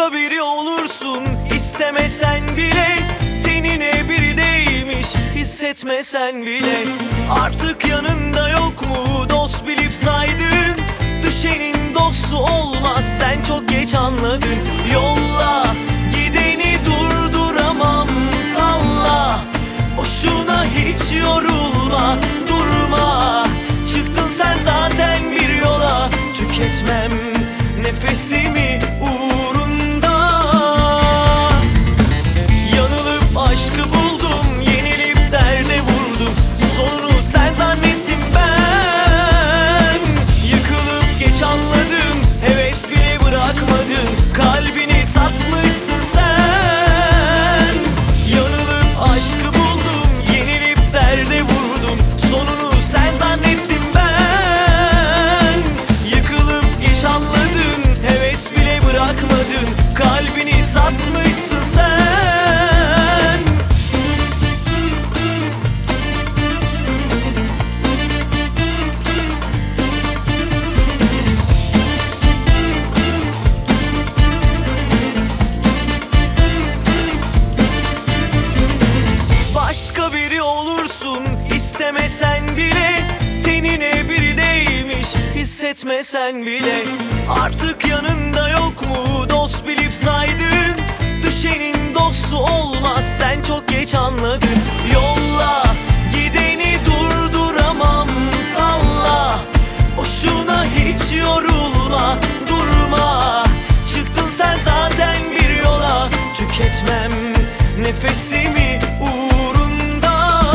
Başka biri olursun istemesen bile, tenine biri değmiş hissetmesen bile. Artık yanında yok mu dost bilip saydın? Düşenin dostu olmaz, sen çok geç anladın. Yolla gideni durduramam, salla. Boşuna hiç yorulma, durma. Çıktın sen zaten bir yola, tüketmem nefesimi uğrunda. Yanılıp aşkı buldum, yenilip derde vurdum. Sonunu sen zannettim ben. Yıkılıp geç anladım, heves bile bırakmadın. Kalbini satmışsın sen. Yanılıp aşkı buldum, yenilip derde vurdum. Sonunu sen zannettim ben. Yıkılıp geç anladın, heves bile bırakmadın. Kalbini satmışsın sen. Başka biri olursun istemesen bile, tenine biri değmiş hissetmesen bile. Artık yanında yok mu dost bilip saydın? Düşenin dostu olmaz, sen çok geç anladın. Yolla gideni durduramam, salla. Boşuna hiç yorulma, durma. Çıktın sen zaten bir yola, tüketmem nefesimi uğrunda.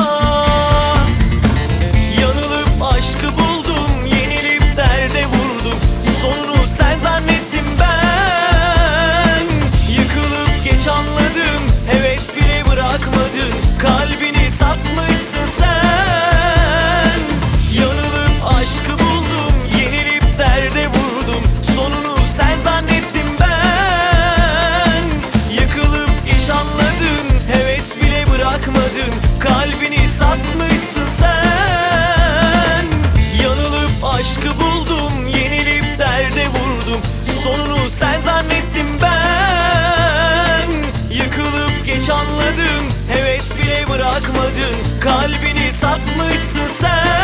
Yanılıp aşkı buldum, yenilip derde vurdum. Sonunu sen zannettim ben. Yıkılıp geç anladım, heves bile bırakmadın. Kalbini satmışsın sen. Yanılıp aşkı buldum, yenilip derde vurdum. Sonunu sen zannettim ben. Yıkılıp geç anladın, heves bile bırakmadın. Kalbini satmışsın sen. Yanılıp aşkı buldum, yenilip derde vurdum. Sonunu sen zannettim ben. Yıkılıp geç anladım, heves bile bırakmadın. Kalbini satmışsın sen.